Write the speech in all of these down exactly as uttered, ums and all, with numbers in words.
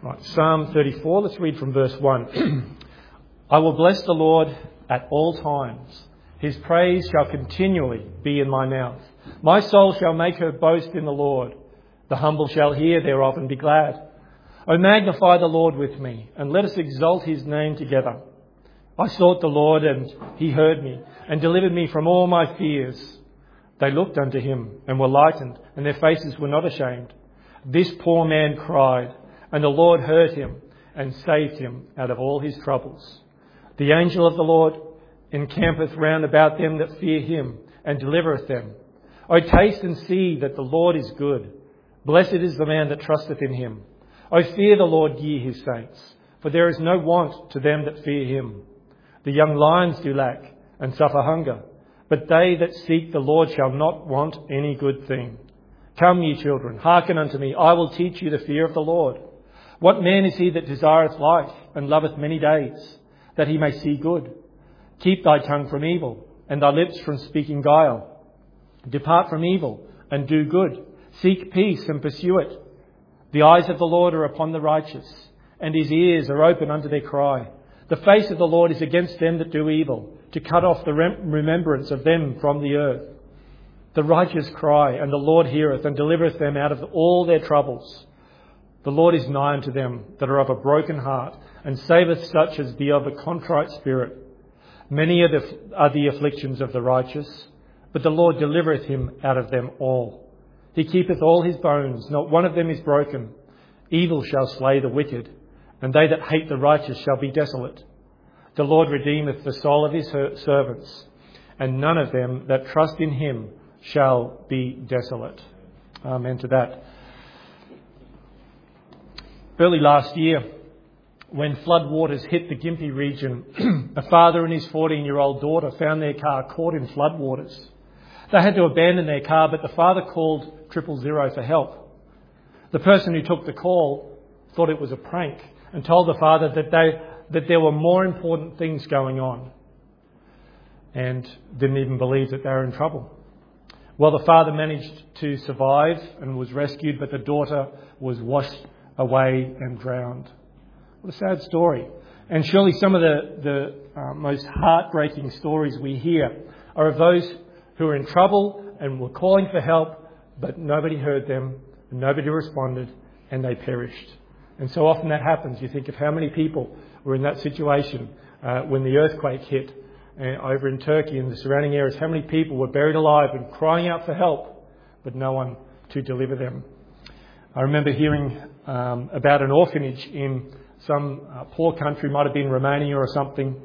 Right, Psalm thirty-four, let's read from verse one. I will bless the Lord at all times. His praise shall continually be in my mouth. My soul shall make her boast in the Lord. The humble shall hear thereof and be glad. O magnify the Lord with me, and let us exalt his name together. I sought the Lord, and he heard me, and delivered me from all my fears. They looked unto him, and were lightened, and their faces were not ashamed. This poor man cried, and the Lord heard him, and saved him out of all his troubles. The angel of the Lord encampeth round about them that fear him, and delivereth them. O taste and see that the Lord is good. Blessed is the man that trusteth in him. O fear the Lord, ye his saints, for there is no want to them that fear him. The young lions do lack, and suffer hunger, but they that seek the Lord shall not want any good thing. Come, ye children, hearken unto me, I will teach you the fear of the Lord. What man is he that desireth life, and loveth many days, that he may see good? Keep thy tongue from evil, and thy lips from speaking guile. Depart from evil, and do good. Seek peace, and pursue it. The eyes of the Lord are upon the righteous, and his ears are open unto their cry. The face of the Lord is against them that do evil, to cut off the rem- remembrance of them from the earth. The righteous cry, and the Lord heareth, and delivereth them out of all their troubles. The Lord is nigh unto them that are of a broken heart, and saveth such as be of a contrite spirit. Many are the, are the afflictions of the righteous, but the Lord delivereth him out of them all. He keepeth all his bones, not one of them is broken. Evil shall slay the wicked, and they that hate the righteous shall be desolate. The Lord redeemeth the soul of his servants, and none of them that trust in him shall be desolate. Amen to that. Early last year, when flood waters hit the Gympie region, a father and his fourteen-year-old daughter found their car caught in flood waters. They had to abandon their car, but the father called triple zero for help. The person who took the call thought it was a prank and told the father that they that there were more important things going on, and didn't even believe that they were in trouble. Well, the father managed to survive and was rescued, but the daughter was washed away and drowned. What a sad story. And surely some of the, the uh, most heartbreaking stories we hear are of those who were in trouble and were calling for help, but nobody heard them, and nobody responded, and they perished. And so often that happens. You think of how many people were in that situation uh, when the earthquake hit uh, over in Turkey and the surrounding areas. How many people were buried alive and crying out for help, but no one to deliver them. I remember hearing um, about an orphanage in some uh, poor country, might have been Romania or something.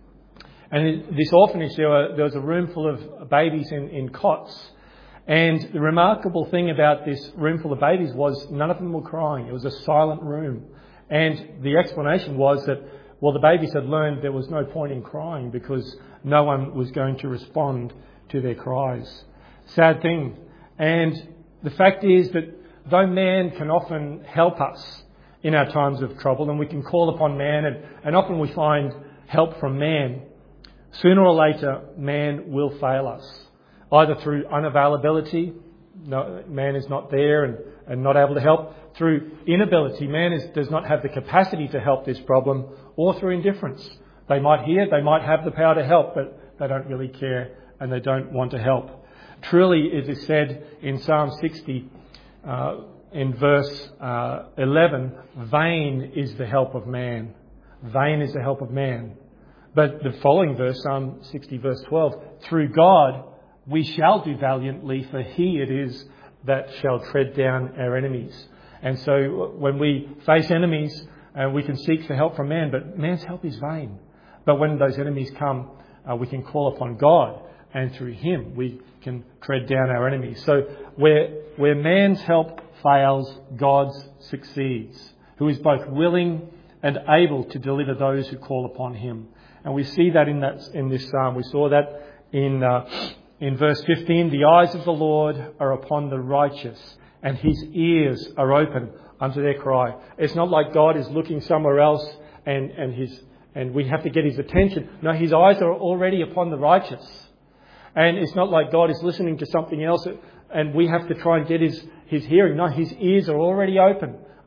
And in this orphanage, there, were, there was a room full of babies in, in cots. And the remarkable thing about this room full of babies was none of them were crying. It was a silent room. And the explanation was that, well, the babies had learned there was no point in crying because no one was going to respond to their cries. Sad thing. And the fact is that though man can often help us in our times of trouble, and we can call upon man, and, and often we find help from man, sooner or later man will fail us, either through unavailability, no, man is not there and, and not able to help, through inability, man is, does not have the capacity to help this problem, or through indifference. They might hear, they might have the power to help, but they don't really care and they don't want to help. Truly, it is said in Psalm sixty, uh, in verse uh, eleven, vain is the help of man. Vain is the help of man. But the following verse, Psalm sixty, verse twelve, through God we shall do valiantly, for he it is that shall tread down our enemies. And so when we face enemies, uh, we can seek for help from man, but man's help is vain. But when those enemies come, uh, we can call upon God, and through him we can tread down our enemies. So where, where man's help fails, God's succeeds, who is both willing and able to deliver those who call upon him. And we see that in that in this psalm. We saw that in uh, in verse fifteen. The eyes of the Lord are upon the righteous, and his ears are open unto their cry. It's not like God is looking somewhere else and, and his and we have to get his attention. No, his eyes are already upon the righteous. And it's not like God is listening to something else and we have to try and get his, his hearing. No, his ears are already open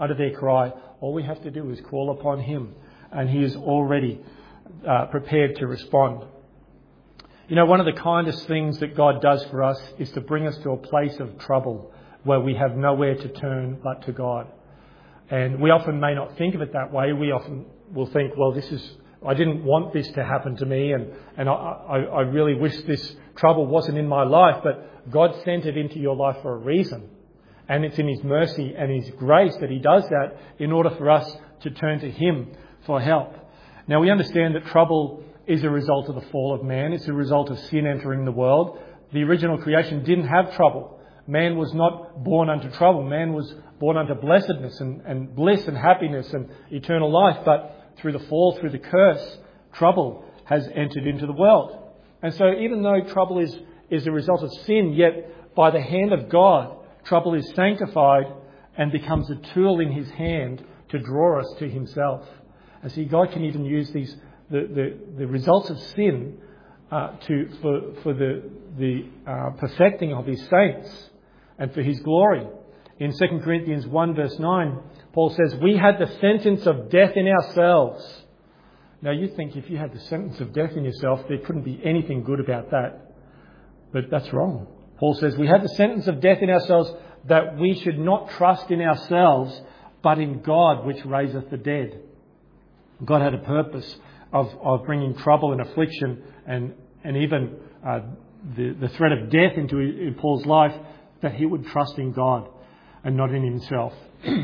utter their cry, all we have to do is call upon him, and he is already uh, prepared to respond. You know, one of the kindest things that God does for us is to bring us to a place of trouble where we have nowhere to turn but to God. And we often may not think of it that way. We often will think, well, this is, I didn't want this to happen to me, and, and I, I, I really wish this trouble wasn't in my life, but God sent it into your life for a reason. And it's in his mercy and his grace that he does that in order for us to turn to him for help. Now, we understand that trouble is a result of the fall of man. It's a result of sin entering the world. The original creation didn't have trouble. Man was not born unto trouble. Man was born unto blessedness and, and bliss and happiness and eternal life. But through the fall, through the curse, trouble has entered into the world. And so even though trouble is, is a result of sin, yet by the hand of God, trouble is sanctified and becomes a tool in his hand to draw us to himself. And see, God can even use these the, the, the results of sin uh, to for, for the, the uh, perfecting of his saints and for his glory. In Second Corinthians one verse nine, Paul says, we had the sentence of death in ourselves. Now you think if you had the sentence of death in yourself, there couldn't be anything good about that. But that's wrong. Paul says, we had the sentence of death in ourselves, that we should not trust in ourselves, but in God which raiseth the dead. God had a purpose of, of bringing trouble and affliction and, and even uh, the, the threat of death into in Paul's life, that he would trust in God and not in himself.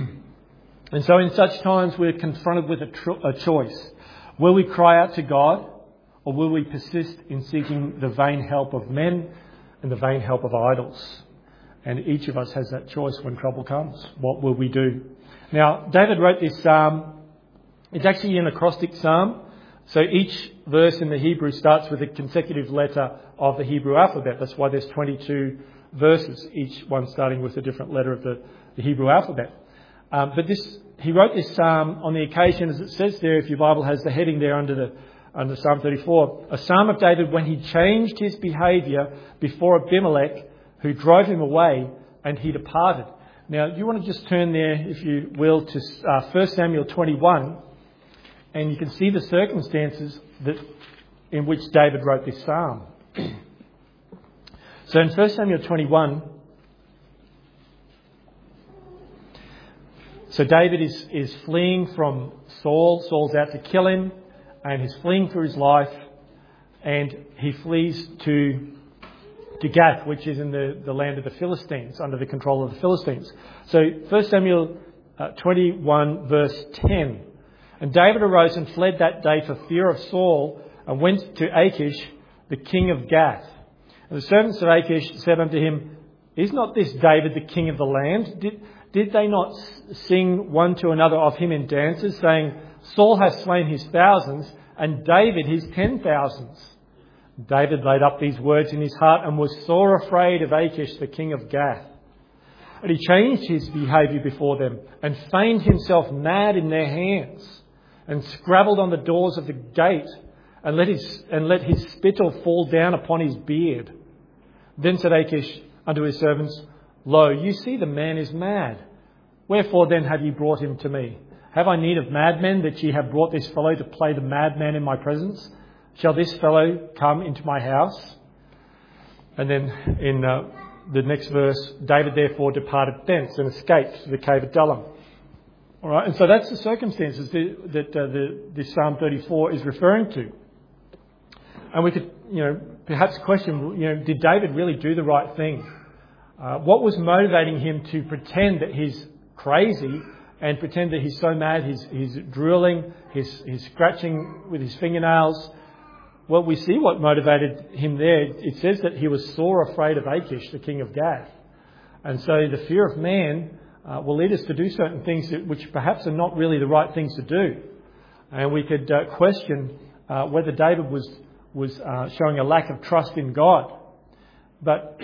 And so in such times we're confronted with a, tr- a choice. Will we cry out to God, or will we persist in seeking the vain help of men and the vain help of idols? And each of us has that choice when trouble comes. What will we do? Now, David wrote this psalm. It's actually an acrostic psalm. So each verse in the Hebrew starts with a consecutive letter of the Hebrew alphabet. That's why there's twenty-two verses, each one starting with a different letter of the, the Hebrew alphabet. Um, but this, he wrote this psalm on the occasion, as it says there, if your Bible has the heading there under the under Psalm thirty-four, a psalm of David when he changed his behaviour before Abimelech, who drove him away, and he departed. Now, you want to just turn there, if you will, to uh, First Samuel twenty-one, and you can see the circumstances that in which David wrote this psalm. So in First Samuel twenty-one, so David is, is fleeing from Saul. Saul's out to kill him, and he's fleeing for his life, and he flees to to Gath, which is in the, the land of the Philistines, under the control of the Philistines. So First Samuel uh, twenty-one verse ten. And David arose and fled that day for fear of Saul, and went to Achish, the king of Gath. And the servants of Achish said unto him, is not this David the king of the land? Did, did they not sing one to another of him in dances, saying, Saul hath slain his thousands, and David his ten thousands? David laid up these words in his heart and was sore afraid of Achish, the king of Gath. And he changed his behaviour before them and feigned himself mad in their hands, and scrabbled on the doors of the gate, and let his, and let his spittle fall down upon his beard. Then said Achish unto his servants, Lo, you see the man is mad. Wherefore then have ye brought him to me? Have I need of madmen, that ye have brought this fellow to play the madman in my presence? Shall this fellow come into my house? And then in uh, the next verse, David therefore departed thence and escaped to the cave of Adullam. All right, and so that's the circumstances that, that uh, the, this Psalm thirty-four is referring to. And we could, you know, perhaps question, you know, did David really do the right thing? Uh, what was motivating him to pretend that he's crazy and pretend that he's so mad, he's, he's drooling, he's, he's scratching with his fingernails? Well, we see what motivated him there. It says that he was sore afraid of Achish, the king of Gath. And so the fear of man uh, will lead us to do certain things that, which perhaps are not really the right things to do. And we could uh, question uh, whether David was, was uh, showing a lack of trust in God. But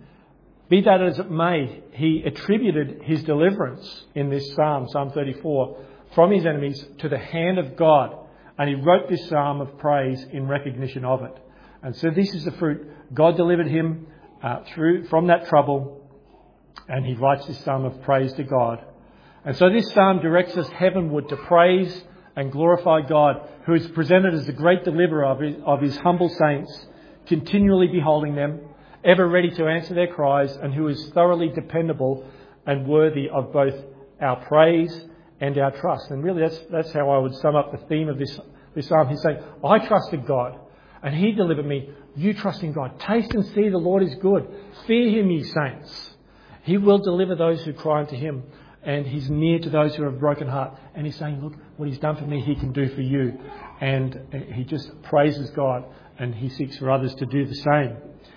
be that as it may, he attributed his deliverance in this psalm, Psalm thirty-four, from his enemies to the hand of God. And he wrote this psalm of praise in recognition of it. And so this is the fruit. God delivered him uh, through from that trouble. And he writes this psalm of praise to God. And so this psalm directs us heavenward to praise and glorify God, who is presented as the great deliverer of his, of his humble saints, continually beholding them, ever ready to answer their cries, and who is thoroughly dependable and worthy of both our praise and our trust. And really that's that's how I would sum up the theme of this, this psalm. He's saying, I trusted God and he delivered me. You trust in God. Taste and see the Lord is good. Fear him, ye saints. He will deliver those who cry unto him, and he's near to those who have a broken heart. And he's saying, look, what he's done for me, he can do for you. And he just praises God, and he seeks for others to do the same.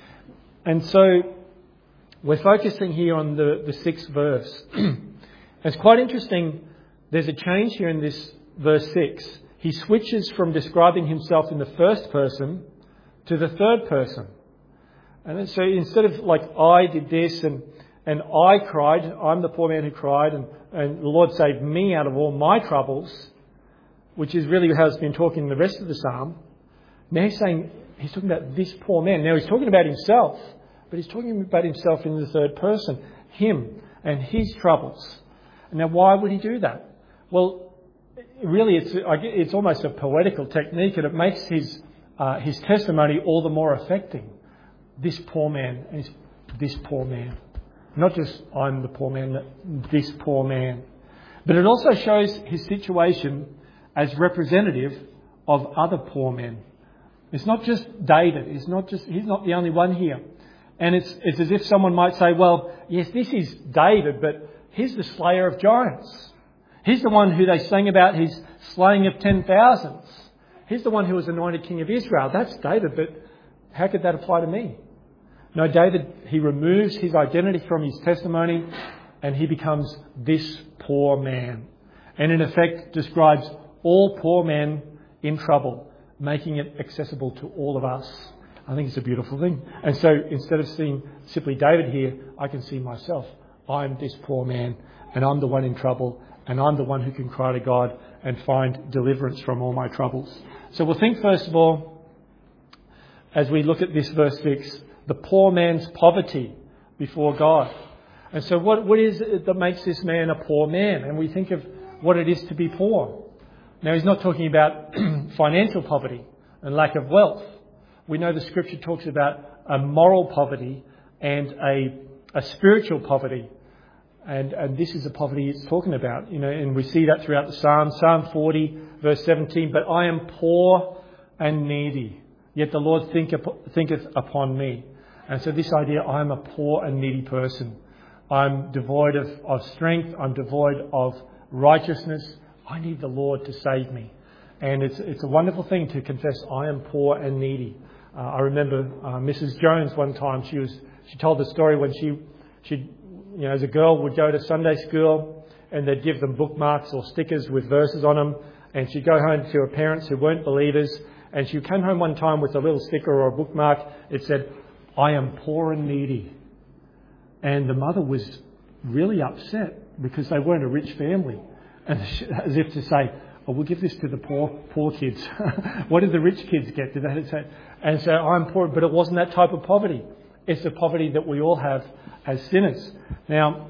And so we're focusing here on the, the sixth verse. It's quite interesting. There's a change here in this verse six. He switches from describing himself in the first person to the third person. And so instead of like, I did this and and I cried, I'm the poor man who cried, and, and the Lord saved me out of all my troubles, which is really how it's been talking in the rest of the psalm. Now he's saying, he's talking about this poor man. Now he's talking about himself, but he's talking about himself in the third person, him and his troubles. Now why would he do that? Well, really it's it's almost a poetical technique, and it makes his uh, his testimony all the more affecting. This poor man, and this poor man. Not just I'm the poor man, this poor man. But it also shows his situation as representative of other poor men. It's not just David. It's not just he's not the only one here. And it's it's as if someone might say, well, yes, this is David, but he's the slayer of giants. He's the one who they sang about his slaying of ten thousands. He's the one who was anointed king of Israel. That's David, but how could that apply to me? No, David, he removes his identity from his testimony and he becomes this poor man. And in effect describes all poor men in trouble, making it accessible to all of us. I think it's a beautiful thing. And so instead of seeing simply David here, I can see myself. I'm this poor man and I'm the one in trouble, and I'm the one who can cry to God and find deliverance from all my troubles. So we'll think first of all, as we look at this verse six, the poor man's poverty before God. And so what, what is it that makes this man a poor man? And we think of what it is to be poor. Now, he's not talking about financial poverty and lack of wealth. We know the scripture talks about a moral poverty and a, a spiritual poverty. And, and this is the poverty it's talking about, you know, and we see that throughout the Psalm. Psalm forty, verse seventeen, but I am poor and needy, yet the Lord thinketh, thinketh upon me. And so this idea, I'm a poor and needy person. I'm devoid of, of strength. I'm devoid of righteousness. I need the Lord to save me. And it's it's a wonderful thing to confess I am poor and needy. Uh, I remember uh, Missus Jones one time, she was she told the story when she, she, you know, as a girl would go to Sunday school and they'd give them bookmarks or stickers with verses on them. And she'd go home to her parents who weren't believers. And she came home one time with a little sticker or a bookmark. It said, I am poor and needy. And the mother was really upset because they weren't a rich family. And as if to say, oh, we'll give this to the poor poor kids. What did the rich kids get? Did they say? And so I'm poor, but it wasn't that type of poverty. It's the poverty that we all have as sinners. Now,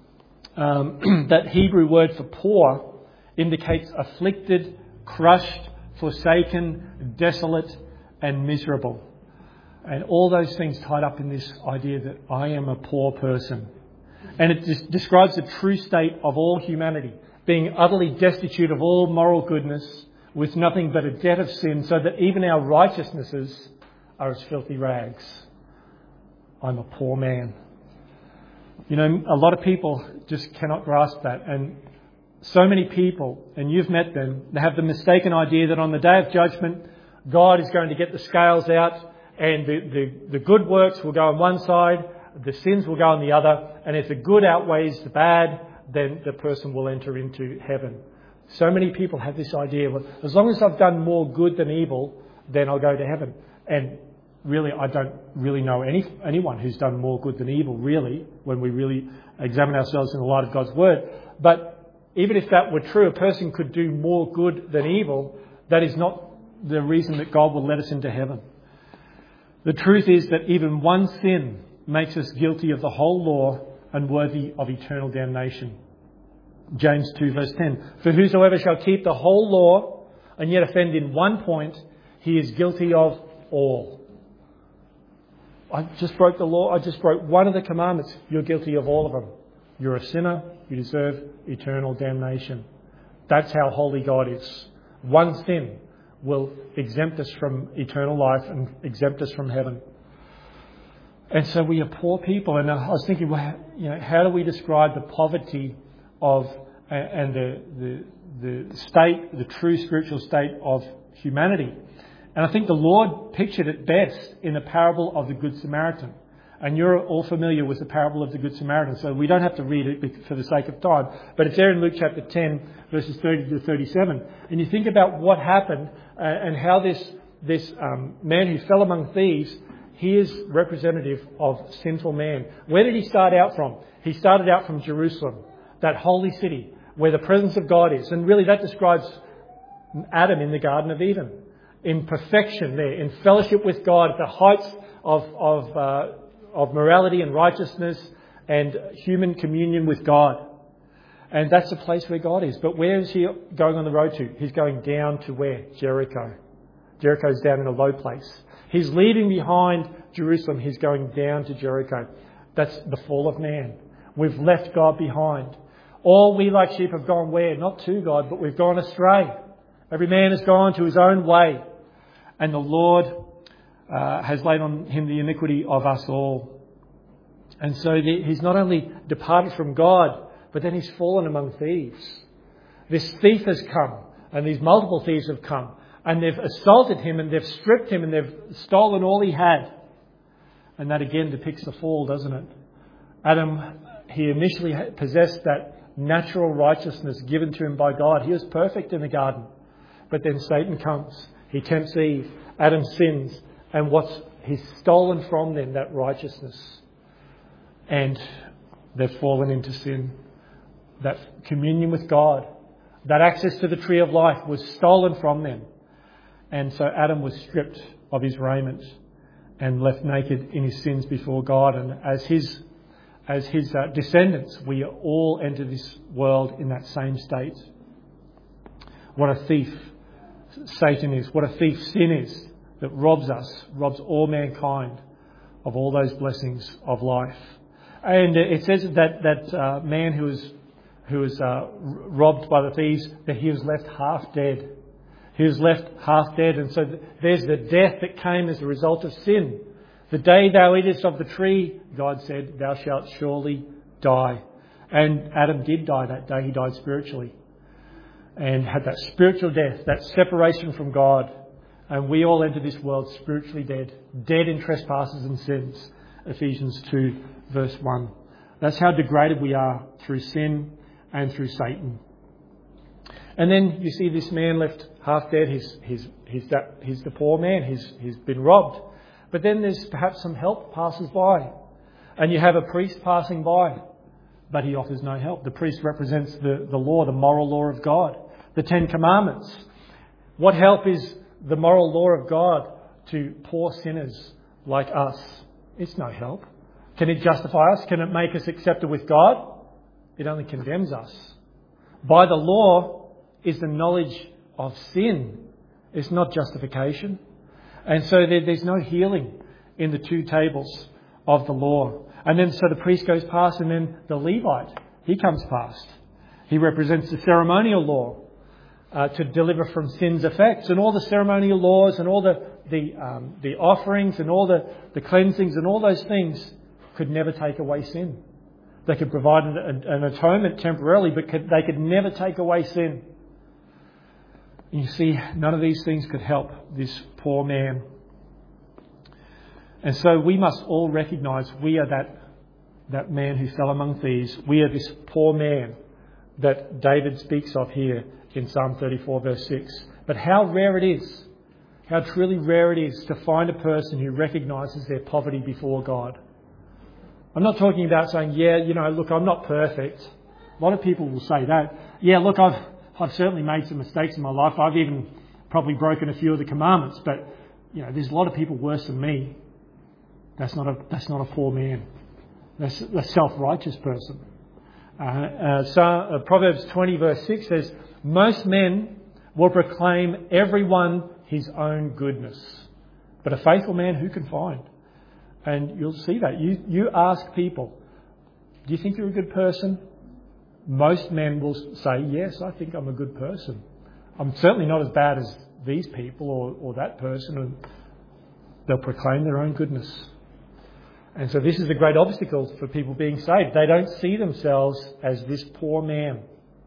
um, that Hebrew word for poor indicates afflicted, crushed, forsaken, desolate, and miserable. And all those things tied up in this idea that I am a poor person. And it just describes the true state of all humanity, being utterly destitute of all moral goodness, with nothing but a debt of sin, so that even our righteousnesses are as filthy rags. I'm a poor man. You know, a lot of people just cannot grasp that. And so many people, and you've met them, they have the mistaken idea that on the day of judgment, God is going to get the scales out, and the, the, the good works will go on one side, the sins will go on the other, and if the good outweighs the bad, then the person will enter into heaven. So many people have this idea, well, as long as I've done more good than evil, then I'll go to heaven. And really, I don't really know any anyone who's done more good than evil, really, when we really examine ourselves in the light of God's Word. But even if that were true, a person could do more good than evil. That is not the reason that God will let us into heaven. The truth is that even one sin makes us guilty of the whole law and worthy of eternal damnation. James two verse ten. For whosoever shall keep the whole law and yet offend in one point, he is guilty of all. I just broke the law. I just broke one of the commandments. You're guilty of all of them. You're a sinner. You deserve eternal damnation. That's how holy God is. One sin will exempt us from eternal life and exempt us from heaven. And so we are poor people. And I was thinking, well, you know, how do we describe the poverty of and the the the state, the true spiritual state of humanity? And I think the Lord pictured it best in the parable of the Good Samaritan. And you're all familiar with the parable of the Good Samaritan, so we don't have to read it for the sake of time. But it's there in Luke chapter ten, verses thirty to thirty-seven. And you think about what happened uh, and how this this um, man who fell among thieves, he is representative of sinful man. Where did he start out from? He started out from Jerusalem, that holy city where the presence of God is. And really that describes Adam in the Garden of Eden, in perfection there, in fellowship with God, at the heights of of uh, of morality and righteousness and human communion with God. And that's the place where God is. But where is he going on the road to? He's going down to where? Jericho. Jericho's down in a low place. He's leaving behind Jerusalem. He's going down to Jericho. That's the fall of man. We've left God behind. All we like sheep have gone where? Not to God, but we've gone astray. Every man has gone to his own way. And the Lord Uh, has laid on him the iniquity of us all. And so the, he's not only departed from God, but then he's fallen among thieves. This thief has come, and these multiple thieves have come, and they've assaulted him, and they've stripped him, and they've stolen all he had. And that again depicts the fall, doesn't it? Adam, he initially possessed that natural righteousness given to him by God. He was perfect in the garden. But then Satan comes. He tempts Eve. Adam sins. And what's he's stolen from them, that righteousness. And they've fallen into sin. That communion with God, that access to the tree of life was stolen from them. And so Adam was stripped of his raiment and left naked in his sins before God. And as his as his uh, descendants, we all enter this world in that same state. What a thief Satan is. What a thief sin is. That robs us, robs all mankind of all those blessings of life. And it says that that uh, man who was who was uh, robbed by the thieves, that he was left half dead. He was left half dead, and so th- there's the death that came as a result of sin. The day thou eatest of the tree, God said, thou shalt surely die. And Adam did die that day. He died spiritually, and had that spiritual death, that separation from God. And we all enter this world spiritually dead, dead in trespasses and sins. Ephesians two verse one. That's how degraded we are through sin and through Satan. And then you see this man left half dead. He's, he's, he's, that, he's the poor man. He's, he's been robbed. But then there's perhaps some help passes by. And you have a priest passing by. But he offers no help. The priest represents the, the law, the moral law of God. The Ten Commandments. What help is the moral law of God to poor sinners like us? It's no help. Can it justify us? Can it make us accepted with God? It only condemns us. By the law is the knowledge of sin. It's not justification. And so there, there's no healing in the two tables of the law. And then so the priest goes past, and then the Levite, he comes past. He represents the ceremonial law. Uh, to deliver from sin's effects, and all the ceremonial laws and all the the, um, the offerings and all the, the cleansings and all those things could never take away sin. They could provide an, an atonement temporarily, but could, they could never take away sin. And you see, none of these things could help this poor man. And so we must all recognise we are that that man who fell among thieves. We are this poor man that David speaks of here in Psalm thirty-four verse six. But how rare it is, how truly rare it is to find a person who recognises their poverty before God. I'm not talking about saying, yeah, you know, look, I'm not perfect. A lot of people will say that. Yeah, look, I've I've certainly made some mistakes in my life. I've even probably broken a few of the commandments, but you know, there's a lot of people worse than me. That's not a that's not a poor man. That's a self-righteous person. Uh, uh, so, uh, Proverbs twenty verse six says, most men will proclaim everyone his own goodness, but a faithful man who can find? And you'll see that. You, you ask people, do you think you're a good person? Most men will say, yes, I think I'm a good person. I'm certainly not as bad as these people or, or that person. And they'll proclaim their own goodness. And so this is a great obstacle for people being saved. They don't see themselves as this poor man.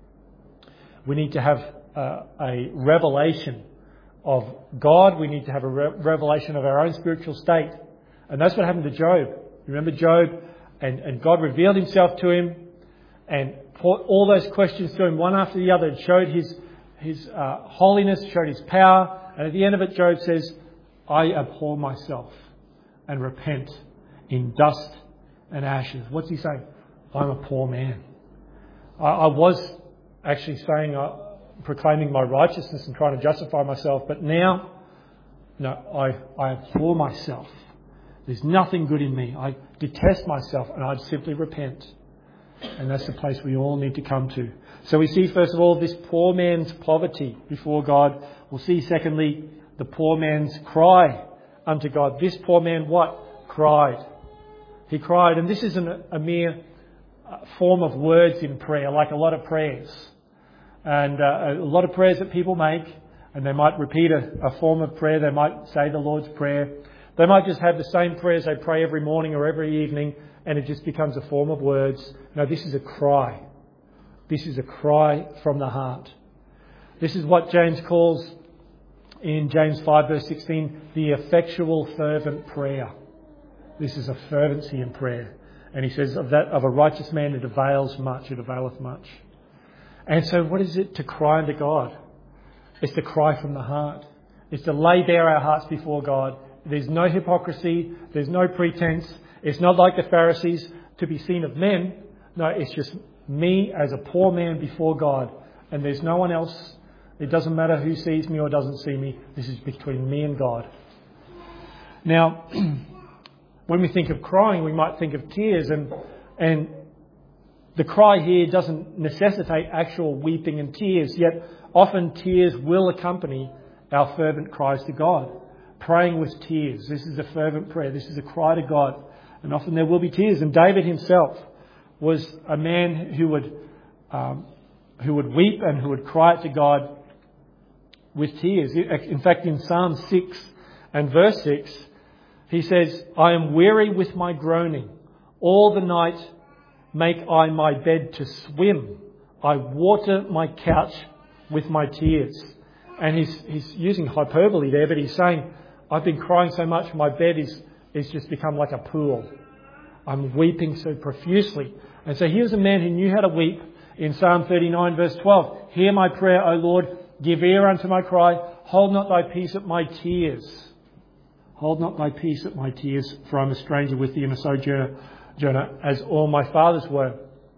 We need to have uh, a revelation of God. We need to have a re- revelation of our own spiritual state. And that's what happened to Job. Remember Job? And, and God revealed himself to him and put all those questions to him one after the other and showed his, his uh, holiness, showed his power. And at the end of it, Job says, I abhor myself and repent in dust and ashes. What's he saying? I'm a poor man. I, I was actually saying, uh, proclaiming my righteousness and trying to justify myself, but now, no, I, I abhor myself. There's nothing good in me. I detest myself and I simply repent. And that's the place we all need to come to. So we see, first of all, this poor man's poverty before God. We'll see, secondly, the poor man's cry unto God. This poor man, what? Cried. He cried. And this isn't a, a mere form of words in prayer, like a lot of prayers. And uh, a lot of prayers that people make, and they might repeat a, a form of prayer. They might say the Lord's Prayer. They might just have the same prayers they pray every morning or every evening, and it just becomes a form of words. No, this is a cry. This is a cry from the heart. This is what James calls in James five verse sixteen, the effectual fervent prayer. This is a fervency in prayer. And he says of that of a righteous man it avails much, it availeth much. And so what is it to cry unto God? It's to cry from the heart. It's to lay bare our hearts before God. There's no hypocrisy. There's no pretense. It's not like the Pharisees to be seen of men. No, it's just me as a poor man before God. And there's no one else. It doesn't matter who sees me or doesn't see me. This is between me and God. Now, when we think of crying, we might think of tears. And, and the cry here doesn't necessitate actual weeping and tears. Yet often tears will accompany our fervent cries to God. Praying with tears. This is a fervent prayer. This is a cry to God. And often there will be tears. And David himself was a man who would um, who would weep and who would cry out to God with tears. In fact, in Psalm six and verse six, he says, I am weary with my groaning. All the night make I my bed to swim. I water my couch with my tears. And he's, he's using hyperbole there, but he's saying, I've been crying so much, my bed is, is just become like a pool. I'm weeping so profusely. And so here's a man who knew how to weep in Psalm thirty-nine verse twelve. Hear my prayer, O Lord, give ear unto my cry. Hold not thy peace at my tears. Hold not thy peace at my tears, for I'm a stranger with thee and a sojourner, as all my fathers were.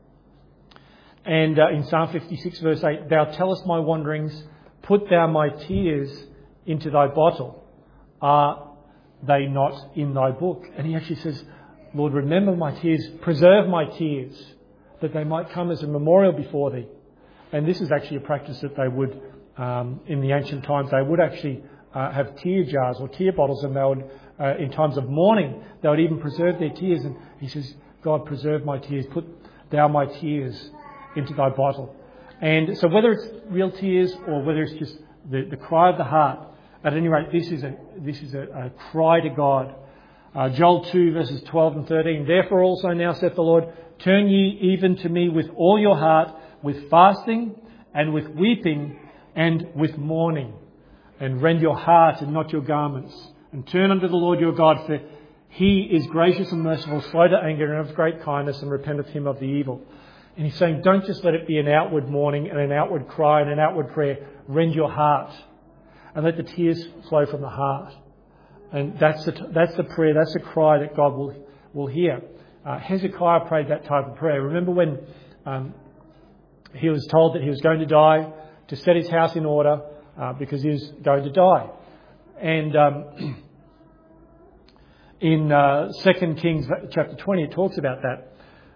And uh, in Psalm fifty-six verse eight, thou tellest my wanderings, put thou my tears into thy bottle. Are they not in thy book? And he actually says, Lord, remember my tears, preserve my tears, that they might come as a memorial before thee. And this is actually a practice that they would, um, in the ancient times, they would actually uh, have tear jars or tear bottles, and they would, uh, in times of mourning, they would even preserve their tears. And he says, God, preserve my tears, put thou my tears into thy bottle. And so whether it's real tears or whether it's just the, the cry of the heart, at any rate, this is a this is a, a cry to God. Uh, Joel two verses twelve and thirteen. Therefore also now saith the Lord, turn ye even to me with all your heart, with fasting and with weeping and with mourning, and rend your heart and not your garments, and turn unto the Lord your God, for he is gracious and merciful, slow to anger and of great kindness, and repenteth him of the evil. And he's saying, don't just let it be an outward mourning and an outward cry and an outward prayer. Rend your heart. And let the tears flow from the heart. And that's the, that's the prayer, that's the cry that God will, will hear. Uh, Hezekiah prayed that type of prayer. Remember when um, he was told that he was going to die, to set his house in order uh, because he was going to die. And um, in uh, Second Kings chapter twenty, it talks about that.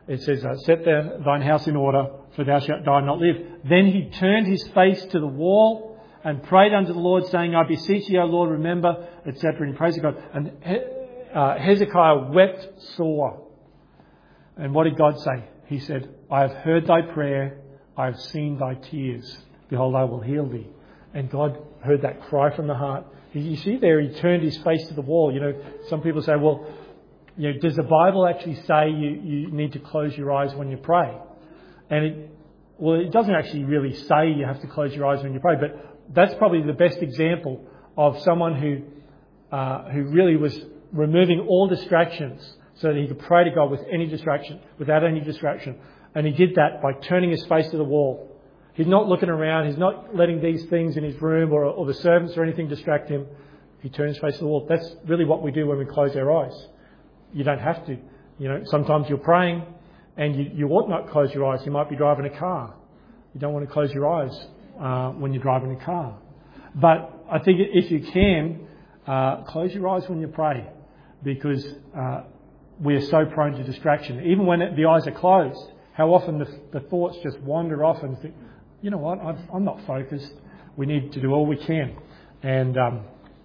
it says, uh, set the, thine house in order, for thou shalt die and not live. Then he turned his face to the wall and prayed unto the Lord, saying, I beseech thee, O Lord, remember, et cetera. And he prays to God. And uh, Hezekiah wept sore. And what did God say? He said, I have heard thy prayer, I have seen thy tears. Behold, I will heal thee. And God heard that cry from the heart. You see there, he turned his face to the wall. You know, some people say, well, you know, does the Bible actually say you, you need to close your eyes when you pray? And it, well, it doesn't actually really say you have to close your eyes when you pray, but that's probably the best example of someone who uh, who really was removing all distractions so that he could pray to God with any distraction, without any distraction. And he did that by turning his face to the wall. He's not looking around. He's not letting these things in his room or, or the servants or anything distract him. He turned his face to the wall. That's really what we do when we close our eyes. You don't have to. You know, sometimes you're praying and you, you ought not close your eyes. You might be driving a car. You don't want to close your eyes uh, when you're driving a car. But I think if you can, uh, close your eyes when you pray, because uh, we are so prone to distraction. Even when it, the eyes are closed, how often the, the thoughts just wander off and think, you know what, I've, I'm not focused. We need to do all we can. And um,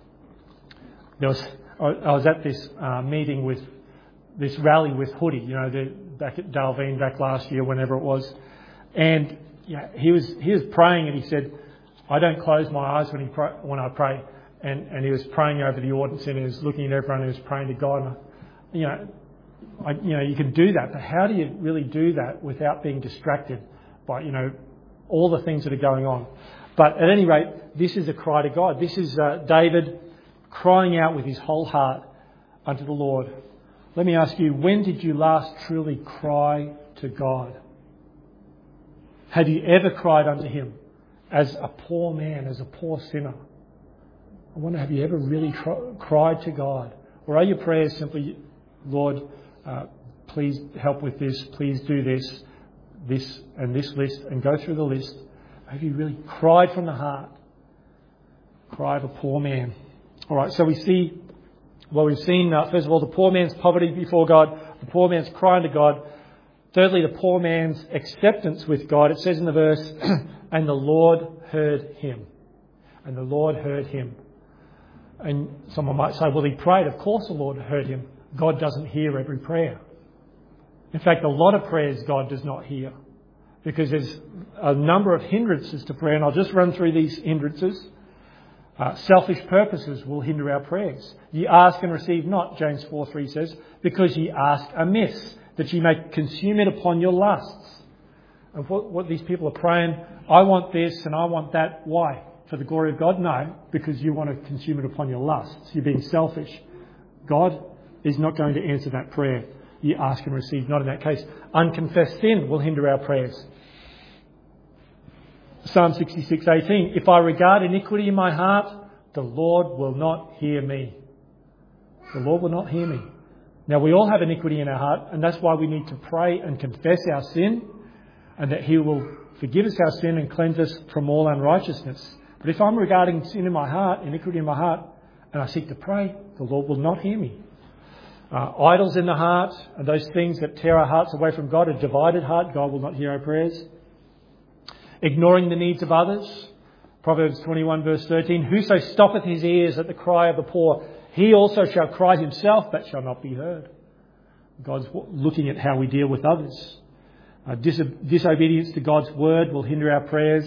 there was, I was at this uh, meeting with this rally with Hoodie, you know, the, back at Dalveen back last year, whenever it was. And yeah, he was he was praying, and he said, I don't close my eyes when he pray, when I pray. And, and he was praying over the audience, and he was looking at everyone, and he was praying to God. And I, you know, I, you know, you can do that, but how do you really do that without being distracted by, you know, all the things that are going on? But at any rate, this is a cry to God. This is uh, David crying out with his whole heart unto the Lord. Let me ask you, when did you last truly cry to God? Have you ever cried unto him as a poor man, as a poor sinner? I wonder, have you ever really tr- cried to God? Or are your prayers simply, Lord, uh, please help with this, please do this, this and this list, and go through the list? Have you really cried from the heart? Cry of a poor man. All right, so we see, well, we've seen, uh, first of all, the poor man's poverty before God, the poor man's crying to God. Thirdly, the poor man's acceptance with God. It says in the verse, and the Lord heard him. And the Lord heard him. And someone might say, well, he prayed. Of course the Lord heard him. God doesn't hear every prayer. In fact, a lot of prayers God does not hear, because there's a number of hindrances to prayer. And I'll just run through these hindrances. Uh, selfish purposes will hinder our prayers. Ye ask and receive not, James four three says, because ye ask amiss, that ye may consume it upon your lusts. And what, what these people are praying, I want this and I want that. Why? For the glory of God? No, because you want to consume it upon your lusts. You're being selfish. God is not going to answer that prayer. Ye ask and receive not in that case. Unconfessed sin will hinder our prayers. Psalm sixty-six eighteen, if I regard iniquity in my heart, the Lord will not hear me. The Lord will not hear me. Now, we all have iniquity in our heart, and that's why we need to pray and confess our sin, and that he will forgive us our sin and cleanse us from all unrighteousness. But if I'm regarding sin in my heart, iniquity in my heart, and I seek to pray, the Lord will not hear me. Uh, idols in the heart, and those things that tear our hearts away from God, a divided heart, God will not hear our prayers. Ignoring the needs of others. Proverbs twenty-one verse thirteen, whoso stoppeth his ears at the cry of the poor, he also shall cry himself, but shall not be heard. God's looking at how we deal with others. Uh, dis- disobedience to God's word will hinder our prayers.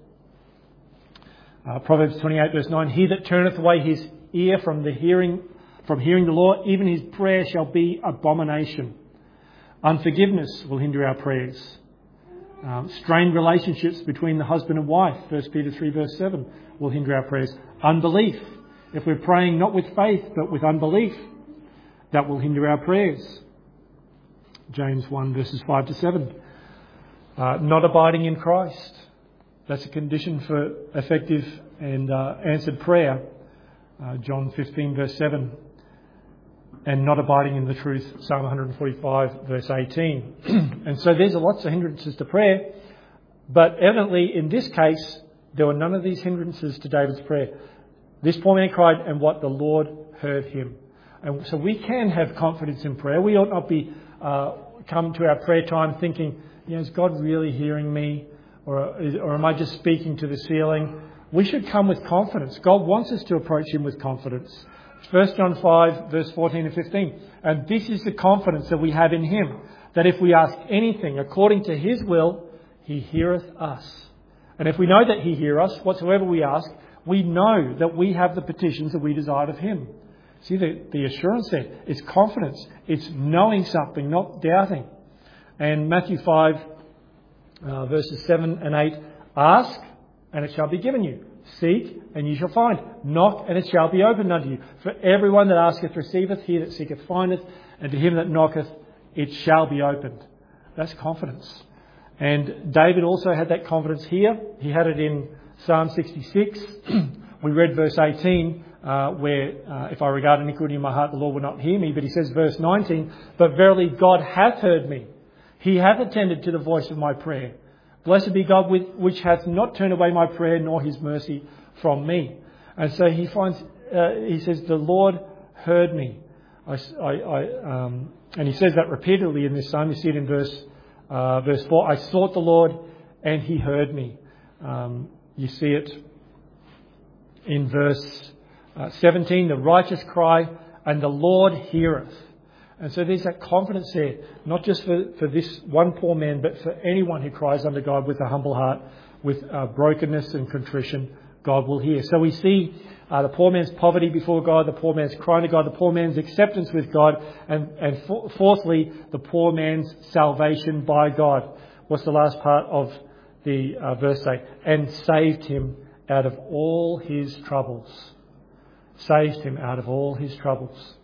Uh, Proverbs twenty-eight verse nine, he that turneth away his ear from the hearing, from hearing the law, even his prayer shall be abomination. Unforgiveness will hinder our prayers. Um, strained relationships between the husband and wife, First Peter three verse seven, will hinder our prayers. Unbelief. If we're praying not with faith but with unbelief, that will hinder our prayers. James one verses five to seven. Uh, not abiding in Christ. That's a condition for effective and uh, answered prayer. Uh, John fifteen verse seven. And not abiding in the truth, Psalm one forty-five verse eighteen. And so there's lots of hindrances to prayer. But evidently in this case, there were none of these hindrances to David's prayer. This poor man cried, and what? The Lord heard him. And so we can have confidence in prayer. We ought not be uh, come to our prayer time thinking, you know, is God really hearing me? Or, is, or am I just speaking to the ceiling? We should come with confidence. God wants us to approach him with confidence. First John five, verse fourteen and fifteen. And this is the confidence that we have in him, that if we ask anything according to his will, he heareth us. And if we know that he heareth us, whatsoever we ask, we know that we have the petitions that we desired of him. See, the, the assurance there is confidence. It's knowing something, not doubting. And Matthew five, uh, verses seven and eight, ask and it shall be given you. Seek and you shall find. Knock and it shall be opened unto you. For everyone that asketh receiveth, he that seeketh findeth, and to him that knocketh it shall be opened. That's confidence. And David also had that confidence here. He had it in Psalm sixty-six. We read verse eighteen, uh, where uh, if I regard iniquity in my heart, the Lord will not hear me. But he says verse nineteen, but verily God hath heard me. He hath attended to the voice of my prayer. Blessed be God with, which hath not turned away my prayer, nor his mercy from me. And so he finds, uh, he says, the Lord heard me. I, I, I, um, and he says that repeatedly in this psalm. You see it in verse uh, verse four. I sought the Lord and he heard me. Um, you see it in verse uh, seventeen. The righteous cry and the Lord heareth. And so there's that confidence there, not just for, for this one poor man, but for anyone who cries unto God with a humble heart, with uh, brokenness and contrition, God will hear. So we see uh, the poor man's poverty before God, the poor man's crying to God, the poor man's acceptance with God, and, and for, fourthly, the poor man's salvation by God. What's the last part of the uh, verse say? And saved him out of all his troubles. Saved him out of all his troubles.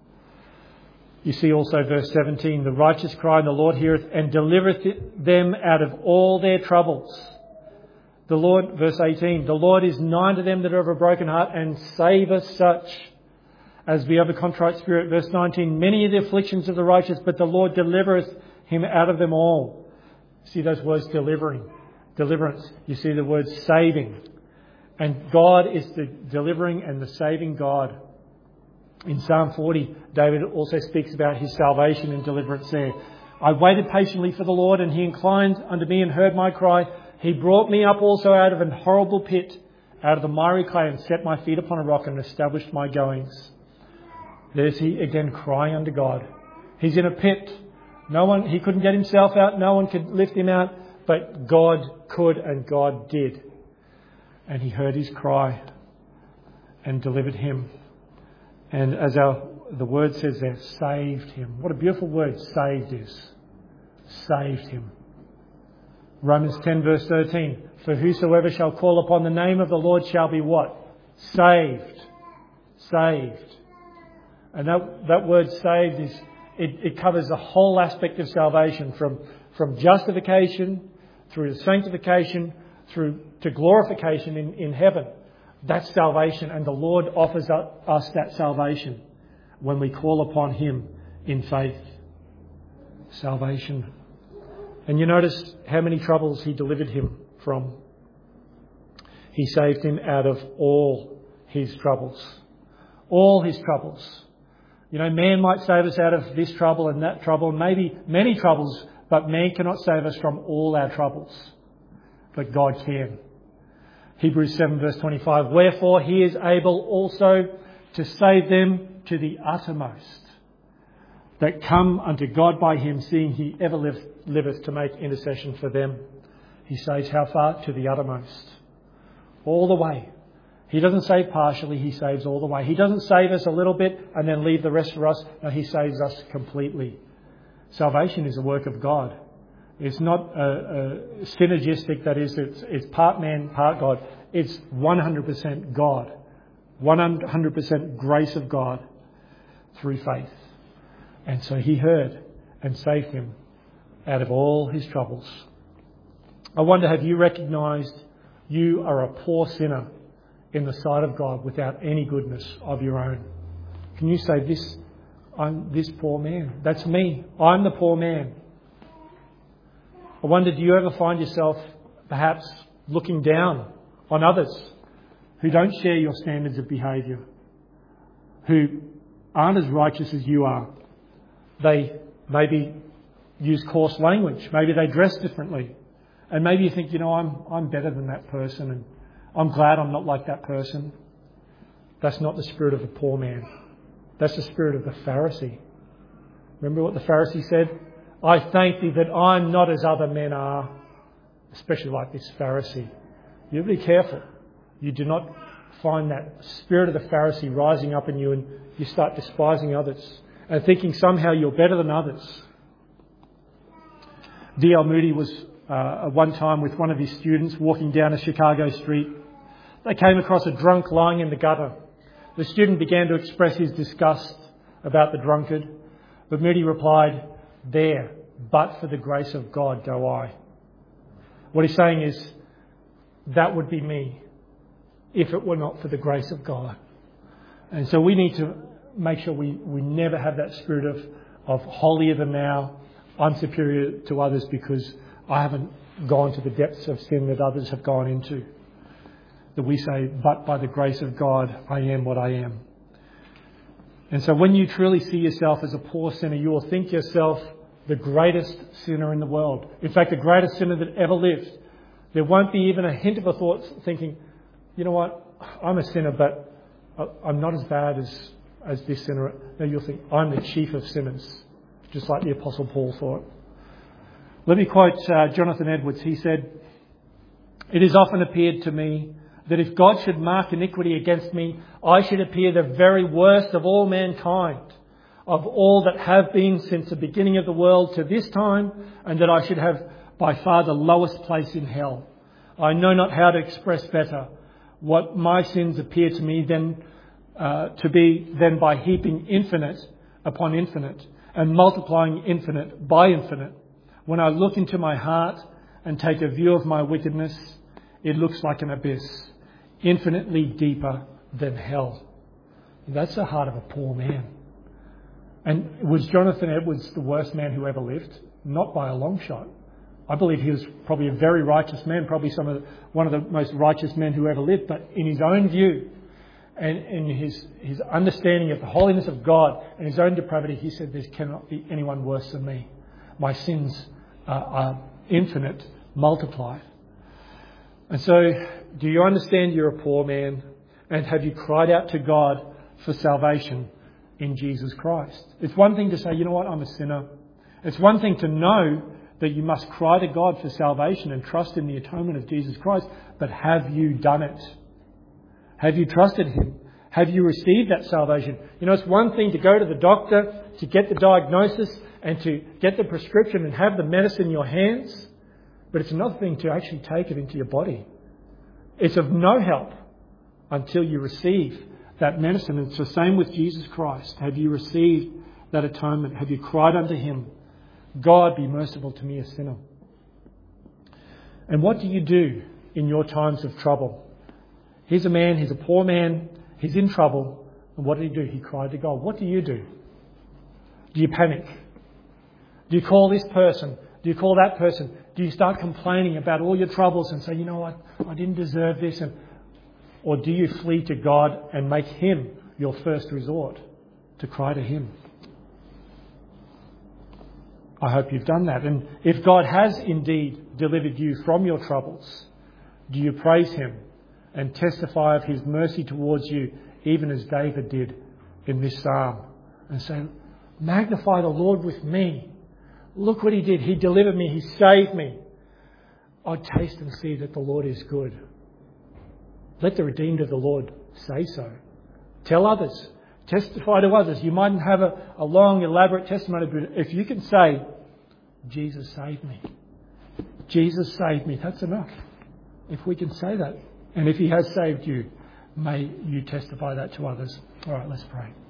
You see also verse seventeen, the righteous cry and the Lord heareth and delivereth them out of all their troubles. The Lord, verse eighteen, the Lord is nigh to them that are of a broken heart and saveth such as be of a contrite spirit. Verse nineteen, many are the afflictions of the righteous, but the Lord delivereth him out of them all. See those words, delivering, deliverance. You see the word saving. And God is the delivering and the saving God. In Psalm forty, David also speaks about his salvation and deliverance there. I waited patiently for the Lord, and he inclined unto me and heard my cry. He brought me up also out of an horrible pit, out of the miry clay, and set my feet upon a rock and established my goings. There's he again crying unto God. He's in a pit. No one, he couldn't get himself out. No one could lift him out, but God could, and God did. And he heard his cry and delivered him. And as our the word says there, saved him. What a beautiful word saved is. Saved him. Romans ten verse thirteen. For whosoever shall call upon the name of the Lord shall be what? Saved. Saved. And that, that word saved is, it, it covers the whole aspect of salvation, from, from justification through to sanctification through to glorification in, in heaven. That's salvation, and the Lord offers us that salvation when we call upon him in faith. Salvation. And you notice how many troubles he delivered him from. He saved him out of all his troubles. All his troubles. You know, man might save us out of this trouble and that trouble, and maybe many troubles, but man cannot save us from all our troubles. But God can. Hebrews seven verse twenty-five, wherefore he is able also to save them to the uttermost, that come unto God by him, seeing he ever liveth, liveth to make intercession for them. He saves how far? To the uttermost. All the way. He doesn't save partially, he saves all the way. He doesn't save us a little bit and then leave the rest for us. No, he saves us completely. Salvation is a work of God. It's not a, a synergistic, that is, it's, it's part man, part God. It's one hundred percent God. one hundred percent grace of God through faith. And so he heard and saved him out of all his troubles. I wonder, have you recognised you are a poor sinner in the sight of God without any goodness of your own? Can you say, this, I'm this poor man? That's me. I'm the poor man. I wonder, do you ever find yourself perhaps looking down on others who don't share your standards of behaviour, who aren't as righteous as you are? They maybe use coarse language. Maybe they dress differently. And maybe you think, you know, I'm I'm better than that person, and I'm glad I'm not like that person. That's not the spirit of the poor man. That's the spirit of the Pharisee. Remember what the Pharisee said? I thank thee that I'm not as other men are, especially like this Pharisee. You be careful. You do not find that spirit of the Pharisee rising up in you and you start despising others and thinking somehow you're better than others. D L Moody was uh, at one time with one of his students walking down a Chicago street. They came across a drunk lying in the gutter. The student began to express his disgust about the drunkard, but Moody replied, there, but for the grace of God go I. What he's saying is, that would be me if it were not for the grace of God. And so we need to make sure we, we never have that spirit of, of holier than thou. I'm superior to others because I haven't gone to the depths of sin that others have gone into. That we say, but by the grace of God, I am what I am. And so when you truly see yourself as a poor sinner, you will think yourself the greatest sinner in the world. In fact, the greatest sinner that ever lived. There won't be even a hint of a thought thinking, you know what, I'm a sinner, but I'm not as bad as, as this sinner. No, you'll think, I'm the chief of sinners, just like the Apostle Paul thought. Let me quote uh, Jonathan Edwards. He said, it has often appeared to me that if God should mark iniquity against me, I should appear the very worst of all mankind, of all that have been since the beginning of the world to this time, and that I should have by far the lowest place in hell. I know not how to express better what my sins appear to me than uh, to be than by heaping infinite upon infinite and multiplying infinite by infinite. When I look into my heart and take a view of my wickedness, it looks like an abyss, infinitely deeper than hell. That's the heart of a poor man. And was Jonathan Edwards the worst man who ever lived? Not by a long shot. I believe he was probably a very righteous man, probably some of the, one of the most righteous men who ever lived. But in his own view and in his, his understanding of the holiness of God and his own depravity, he said, there cannot be anyone worse than me. My sins uh, are infinite, multiplied. And so, do you understand you're a poor man? And have you cried out to God for salvation in Jesus Christ? It's one thing to say, you know what, I'm a sinner. It's one thing to know that you must cry to God for salvation and trust in the atonement of Jesus Christ. But have you done it? Have you trusted Him? Have you received that salvation? You know, it's one thing to go to the doctor, to get the diagnosis and to get the prescription and have the medicine in your hands. But it's another thing to actually take it into your body. It's of no help until you receive that medicine. It's the same with Jesus Christ. Have you received that atonement? Have you cried unto Him, God, be merciful to me, a sinner? And what do you do in your times of trouble? Here's a man, he's a poor man, he's in trouble. And what did he do? He cried to God. What do you do? Do you panic? Do you call this person? Do you call that person? Do you start complaining about all your troubles and say, you know what, I didn't deserve this? And, or do you flee to God and make Him your first resort to cry to Him? I hope you've done that. And if God has indeed delivered you from your troubles, do you praise Him and testify of His mercy towards you, even as David did in this psalm, and say, magnify the Lord with me. Look what He did. He delivered me. He saved me. I taste and see that the Lord is good. Let the redeemed of the Lord say so. Tell others. Testify to others. You mightn't have a, a long, elaborate testimony, but if you can say, Jesus saved me. Jesus saved me. That's enough. If we can say that. And if He has saved you, may you testify that to others. All right, let's pray.